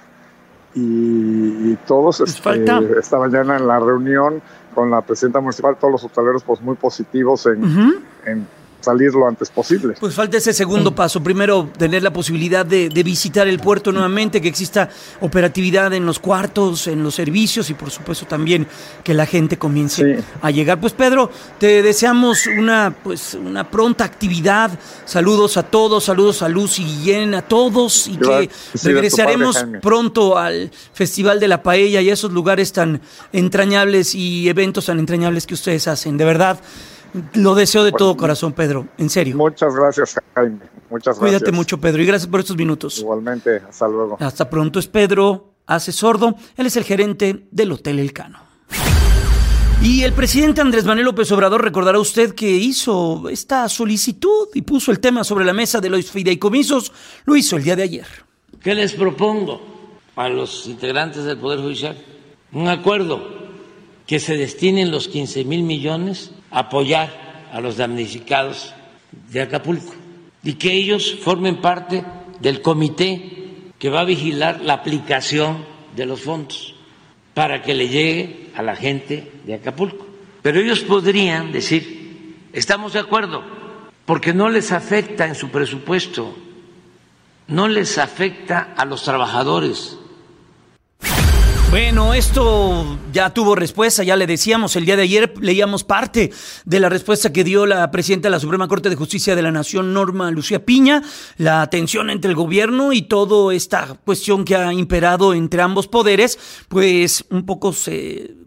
Speaker 17: y, y todos este, esta mañana en la reunión con la presidenta municipal, todos los hoteleros pues muy positivos en, uh-huh. en salir lo antes posible.
Speaker 5: Pues falta ese segundo paso. Primero, tener la posibilidad de, de visitar el puerto nuevamente, que exista operatividad en los cuartos, en los servicios y por supuesto también que la gente comience sí. a llegar. Pues Pedro, te deseamos una pues una pronta actividad. Saludos a todos, saludos a Luz y Guillén, a todos y que sí, regresaremos padre, pronto al Festival de la Paella y a esos lugares tan entrañables y eventos tan entrañables que ustedes hacen. De verdad, lo deseo de todo corazón, Pedro, en serio.
Speaker 17: Muchas gracias, Jaime. Muchas gracias.
Speaker 5: Cuídate mucho, Pedro, y gracias por estos minutos.
Speaker 17: Igualmente, hasta luego.
Speaker 5: Hasta pronto. Es Pedro Ace Sordo, él es el gerente del Hotel Elcano. Y el presidente Andrés Manuel López Obrador, recordará usted que hizo esta solicitud y puso el tema sobre la mesa de los fideicomisos, lo hizo el día de ayer.
Speaker 7: ¿Qué les propongo a los integrantes del Poder Judicial? Un acuerdo que se destinen los quince mil millones a apoyar a los damnificados de Acapulco y que ellos formen parte del comité que va a vigilar la aplicación de los fondos para que le llegue a la gente de Acapulco. Pero ellos podrían decir, estamos de acuerdo, porque no les afecta en su presupuesto, no les afecta a los trabajadores.
Speaker 5: Bueno, esto ya tuvo respuesta, ya le decíamos, el día de ayer leíamos parte de la respuesta que dio la presidenta de la Suprema Corte de Justicia de la Nación, Norma Lucía Piña, la tensión entre el gobierno y toda esta cuestión que ha imperado entre ambos poderes, pues un poco se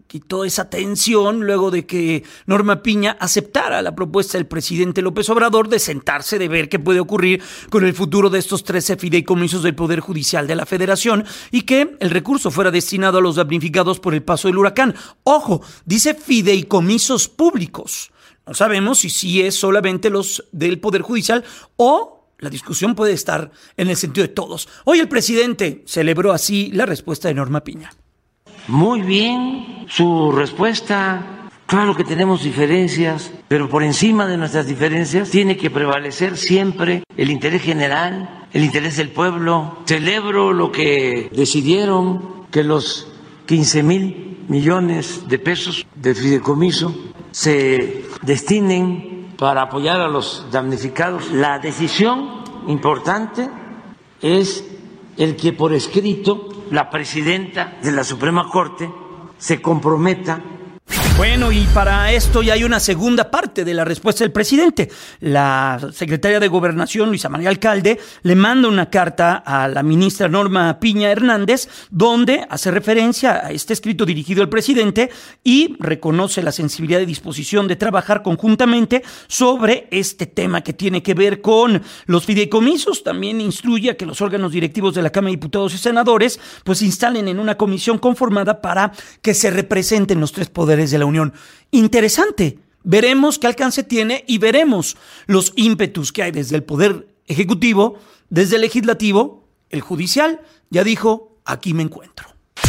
Speaker 5: quitó esa tensión luego de que Norma Piña aceptara la propuesta del presidente López Obrador de sentarse, de ver qué puede ocurrir con el futuro de estos trece fideicomisos del Poder Judicial de la Federación y que el recurso fuera destinado a los damnificados por el paso del huracán. Ojo, dice fideicomisos públicos. No sabemos si sí es solamente los del Poder Judicial o la discusión puede estar en el sentido de todos. Hoy el presidente celebró así la respuesta de Norma Piña.
Speaker 7: Muy bien su respuesta. Claro que tenemos diferencias, pero por encima de nuestras diferencias tiene que prevalecer siempre el interés general, el interés del pueblo. Celebro lo que decidieron, que los quince mil millones de pesos de fideicomiso se destinen para apoyar a los damnificados. La decisión importante es el que por escrito la presidenta de la Suprema Corte se comprometa.
Speaker 5: Bueno, y para esto ya hay una segunda parte de la respuesta del presidente. La secretaria de Gobernación, Luisa María Alcalde, le manda una carta a la ministra Norma Piña Hernández, donde hace referencia a este escrito dirigido al presidente y reconoce la sensibilidad y disposición de trabajar conjuntamente sobre este tema que tiene que ver con los fideicomisos. También instruye a que los órganos directivos de la Cámara de Diputados y Senadores pues se instalen en una comisión conformada para que se representen los tres poderes de la Unión. Interesante. Veremos qué alcance tiene y veremos los ímpetus que hay desde el Poder Ejecutivo, desde el Legislativo, el Judicial. Ya dijo, aquí me encuentro.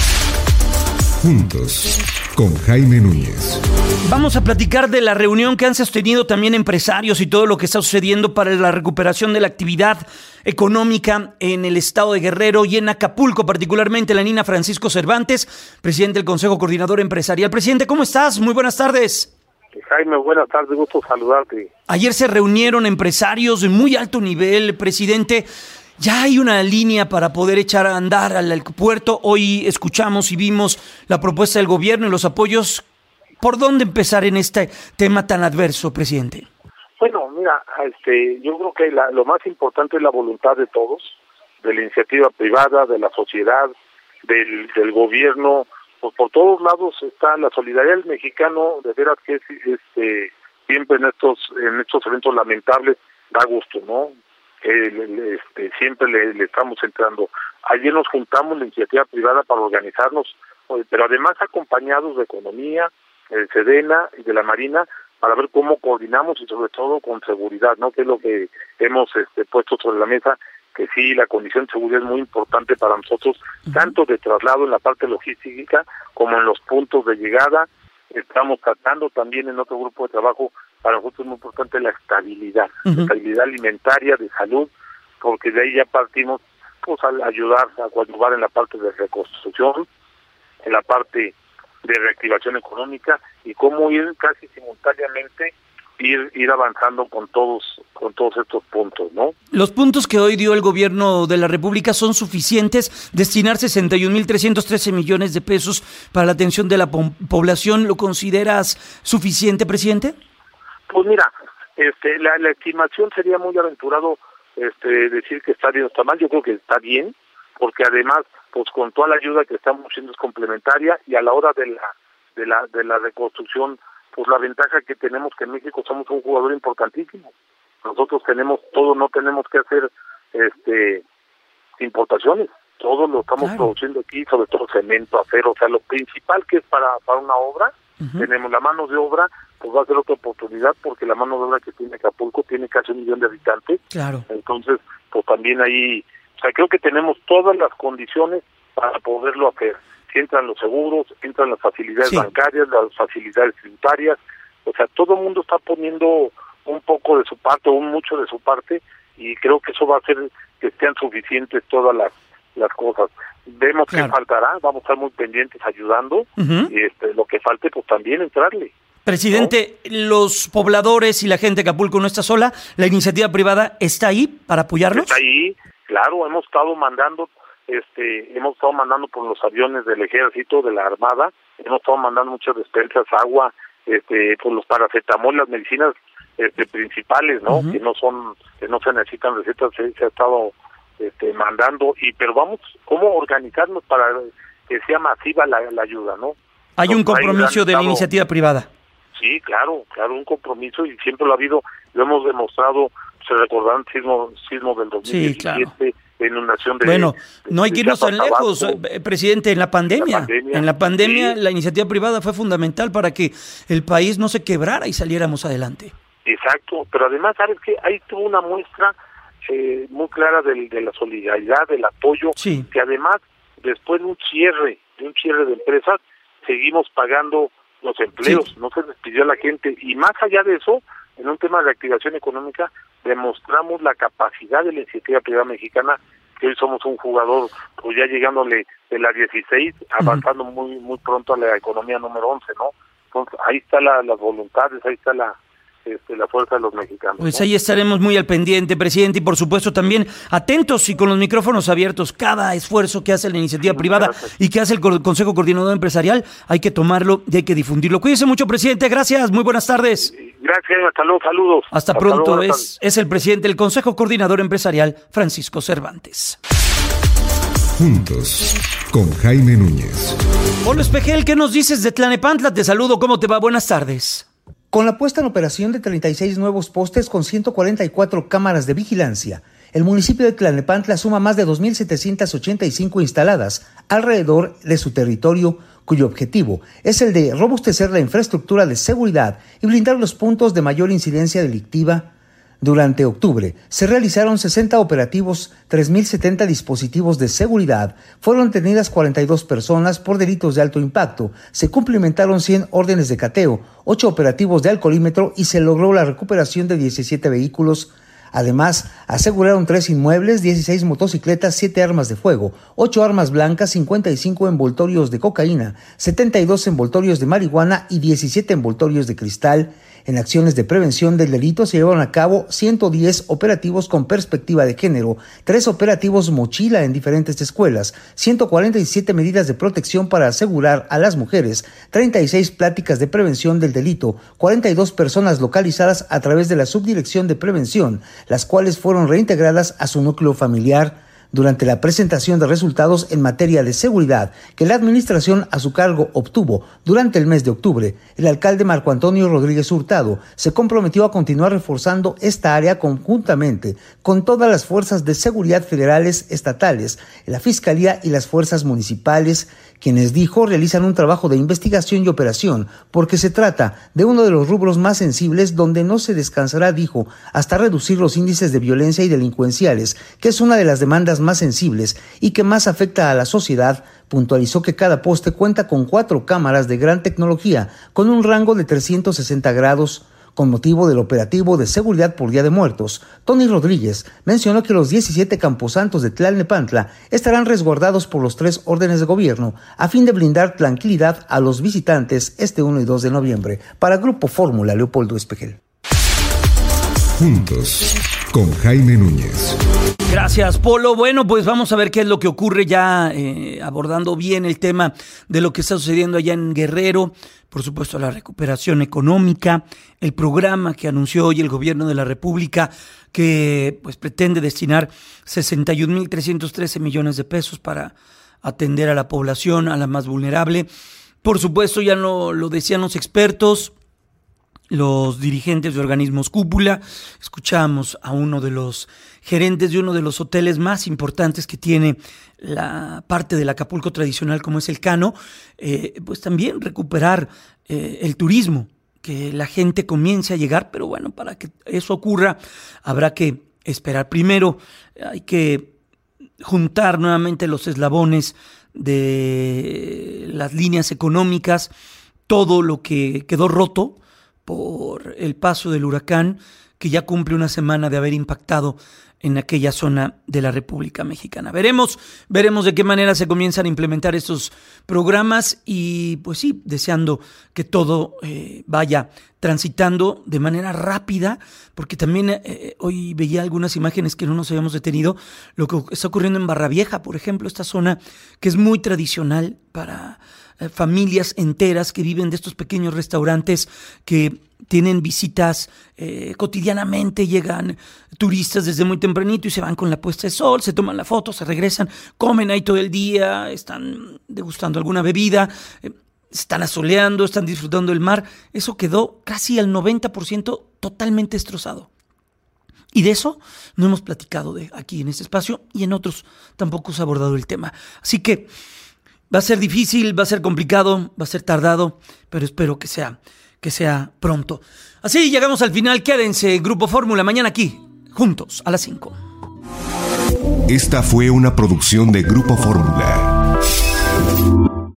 Speaker 4: Juntos, con Jaime Núñez.
Speaker 5: Vamos a platicar de la reunión que han sostenido también empresarios y todo lo que está sucediendo para la recuperación de la actividad económica en el estado de Guerrero y en Acapulco, particularmente la Nina Francisco Cervantes, presidente del Consejo Coordinador Empresarial. Presidente, ¿cómo estás? Muy buenas tardes.
Speaker 21: Jaime, buenas tardes, gusto saludarte.
Speaker 5: Ayer se reunieron empresarios de muy alto nivel, presidente. Ya hay una línea para poder echar a andar al aeropuerto. Hoy escuchamos y vimos la propuesta del gobierno y los apoyos. ¿Por dónde empezar en este tema tan adverso, presidente?
Speaker 21: Bueno, mira, este, yo creo que la, lo más importante es la voluntad de todos, de la iniciativa privada, de la sociedad, del, del gobierno. Pues por todos lados está la solidaridad del mexicano, de veras que es, este, siempre en estos en estos eventos lamentables da gusto, ¿no? Eh, este, siempre le, le estamos entrando. Ayer nos juntamos la iniciativa privada para organizarnos, pero además acompañados de Economía, de Sedena y de la Marina, para ver cómo coordinamos y sobre todo con seguridad, ¿no? Que es lo que hemos este, puesto sobre la mesa, que sí, la condición de seguridad es muy importante para nosotros, uh-huh. tanto de traslado en la parte logística como en los puntos de llegada. Estamos tratando también en otro grupo de trabajo, para nosotros es muy importante la estabilidad, uh-huh. la estabilidad alimentaria, de salud, porque de ahí ya partimos pues a ayudar, a coadyuvar en la parte de reconstrucción, en la parte de reactivación económica y cómo ir casi simultáneamente ir ir avanzando con todos con todos estos puntos, ¿no?
Speaker 5: Los puntos que hoy dio el gobierno de la República son suficientes. Destinar sesenta y un mil trescientos trece millones de pesos para la atención de la po- población, ¿lo consideras suficiente, presidente?
Speaker 21: Pues mira, este la, la estimación sería muy aventurado este decir que está bien o está mal. Yo creo que está bien, porque además pues con toda la ayuda que estamos haciendo es complementaria, y a la hora de la de la de la reconstrucción, pues la ventaja que tenemos que en México somos un jugador importantísimo. Nosotros tenemos todo, no tenemos que hacer este importaciones, todo lo estamos claro. produciendo aquí, sobre todo cemento, acero, o sea, lo principal que es para para una obra, uh-huh. tenemos la mano de obra, pues va a ser otra oportunidad, porque la mano de obra que tiene Acapulco tiene casi un millón de habitantes,
Speaker 5: claro.
Speaker 21: entonces pues también ahí, o sea, creo que tenemos todas las condiciones para poderlo hacer. Si entran los seguros, entran las facilidades sí. bancarias, las facilidades tributarias, o sea, todo el mundo está poniendo un poco de su parte, o un mucho de su parte, y creo que eso va a hacer que estén suficientes todas las las cosas. Vemos claro. que faltará, vamos a estar muy pendientes ayudando, uh-huh. y este lo que falte, pues también entrarle.
Speaker 5: Presidente, ¿no? Los pobladores y la gente de Acapulco no está sola, la iniciativa privada está ahí para apoyarlos.
Speaker 21: Está ahí, claro, hemos estado mandando Este, hemos estado mandando por los aviones del ejército, de la armada, hemos estado mandando muchas despensas, agua, este, por los paracetamol, las medicinas este, principales, ¿no? Uh-huh. Que no son, que no se necesitan recetas, se, se ha estado este, mandando, y pero vamos, ¿cómo organizarnos para que sea masiva la, la ayuda, ¿no?
Speaker 5: Hay un compromiso de la
Speaker 21: estado,
Speaker 5: iniciativa privada.
Speaker 21: Sí, claro, claro, un compromiso y siempre lo ha habido, lo hemos demostrado, se recordarán sismo, sismo del dos mil diecisiete,
Speaker 5: sí, claro.
Speaker 21: Inundación de...
Speaker 5: Bueno, no hay que irnos tan
Speaker 21: Chiapas,
Speaker 5: lejos, eh, presidente, en la pandemia.
Speaker 21: La pandemia,
Speaker 5: en la pandemia
Speaker 21: sí.
Speaker 5: La iniciativa privada fue fundamental para que el país no se quebrara y saliéramos adelante.
Speaker 21: Exacto, pero además, ¿sabes qué? Ahí tuvo una muestra eh, muy clara del, de la solidaridad, del apoyo,
Speaker 5: sí.
Speaker 21: que además, después de un cierre, de un cierre de empresas, seguimos pagando los empleos, sí. no se despidió a la gente, y más allá de eso, en un tema de reactivación económica, demostramos la capacidad de la iniciativa privada mexicana, que hoy somos un jugador, pues ya llegándole de la dieciséis, avanzando uh-huh. muy muy pronto a la economía número once, ¿no? Entonces, ahí está la, las voluntades, ahí está la este, la fuerza de los mexicanos.
Speaker 5: Pues
Speaker 21: ¿no?
Speaker 5: ahí estaremos muy al pendiente, presidente, y por supuesto también atentos y con los micrófonos abiertos. Cada esfuerzo que hace la iniciativa sí, privada gracias. y que hace el Consejo Coordinador Empresarial, hay que tomarlo y hay que difundirlo. Cuídese mucho, presidente, gracias, muy buenas tardes.
Speaker 21: Gracias, hasta luego, saludos.
Speaker 5: Hasta, hasta pronto, luego, es, es el presidente del Consejo Coordinador Empresarial, Francisco Cervantes.
Speaker 4: Juntos, con Jaime Núñez.
Speaker 5: Hola, Espejel, ¿qué nos dices de Tlalnepantla? Te saludo, ¿cómo te va? Buenas tardes.
Speaker 8: Con la puesta en operación de treinta y seis nuevos postes con ciento cuarenta y cuatro cámaras de vigilancia, el municipio de Tlalnepantla suma más de dos mil setecientas ochenta y cinco instaladas alrededor de su territorio, cuyo objetivo es el de robustecer la infraestructura de seguridad y blindar los puntos de mayor incidencia delictiva. Durante octubre se realizaron sesenta operativos, tres mil setenta dispositivos de seguridad, fueron detenidas cuarenta y dos personas por delitos de alto impacto, se cumplimentaron cien órdenes de cateo, ocho operativos de alcoholímetro y se logró la recuperación de diecisiete vehículos. Además, aseguraron tres inmuebles, dieciséis motocicletas, siete armas de fuego, ocho armas blancas, cincuenta y cinco envoltorios de cocaína, setenta y dos envoltorios de marihuana y diecisiete envoltorios de cristal. En acciones de prevención del delito se llevaron a cabo ciento diez operativos con perspectiva de género, tres operativos mochila en diferentes escuelas, ciento cuarenta y siete medidas de protección para asegurar a las mujeres, treinta y seis pláticas de prevención del delito, cuarenta y dos personas localizadas a través de la Subdirección de Prevención, las cuales fueron reintegradas a su núcleo familiar. Durante la presentación de resultados en materia de seguridad que la administración a su cargo obtuvo durante el mes de octubre, el alcalde Marco Antonio Rodríguez Hurtado se comprometió a continuar reforzando esta área conjuntamente con todas las fuerzas de seguridad federales, estatales, la Fiscalía y las fuerzas municipales, quienes, dijo, realizan un trabajo de investigación y operación, porque se trata de uno de los rubros más sensibles donde no se descansará, dijo, hasta reducir los índices de violencia y delincuenciales, que es una de las demandas más sensibles y que más afecta a la sociedad. Puntualizó que cada poste cuenta con cuatro cámaras de gran tecnología, con un rango de trescientos sesenta grados. Con motivo del operativo de seguridad por Día de Muertos, Tony Rodríguez mencionó que los diecisiete camposantos de Tlalnepantla estarán resguardados por los tres órdenes de gobierno a fin de brindar tranquilidad a los visitantes este uno y dos de noviembre. Para Grupo Fórmula, Leopoldo Espejel.
Speaker 4: Juntos, con Jaime Núñez.
Speaker 5: Gracias, Polo. Bueno, pues vamos a ver qué es lo que ocurre ya eh, abordando bien el tema de lo que está sucediendo allá en Guerrero. Por supuesto, la recuperación económica, el programa que anunció hoy el gobierno de la República, que pues pretende destinar sesenta y un mil trescientos trece millones de pesos para atender a la población, a la más vulnerable. Por supuesto, ya no lo decían los expertos, los dirigentes de organismos cúpula. Escuchamos a uno de los gerentes de uno de los hoteles más importantes que tiene la parte del Acapulco tradicional, como es el Cano, eh, pues también recuperar eh, el turismo, que la gente comience a llegar, pero bueno, para que eso ocurra habrá que esperar. Primero hay que juntar nuevamente los eslabones de las líneas económicas, todo lo que quedó roto por el paso del huracán, que ya cumple una semana de haber impactado en aquella zona de la República Mexicana. Veremos, veremos de qué manera se comienzan a implementar estos programas y pues sí, deseando que todo eh, vaya transitando de manera rápida, porque también eh, hoy veía algunas imágenes que no nos habíamos detenido, lo que está ocurriendo en Barra Vieja, por ejemplo, esta zona que es muy tradicional para eh, familias enteras que viven de estos pequeños restaurantes que tienen visitas eh, cotidianamente, llegan turistas desde muy tempranito y se van con la puesta de sol, se toman la foto, se regresan, comen ahí todo el día, están degustando alguna bebida. Eh, están asoleando, están disfrutando del mar. Eso quedó casi al noventa por ciento totalmente destrozado. Y de eso no hemos platicado de aquí en este espacio y en otros tampoco se ha abordado el tema. Así que va a ser difícil, va a ser complicado, va a ser tardado, pero espero que sea, que sea pronto. Así llegamos al final. Quédense, Grupo Fórmula, mañana aquí, juntos, a las cinco.
Speaker 4: Esta fue una producción de Grupo Fórmula.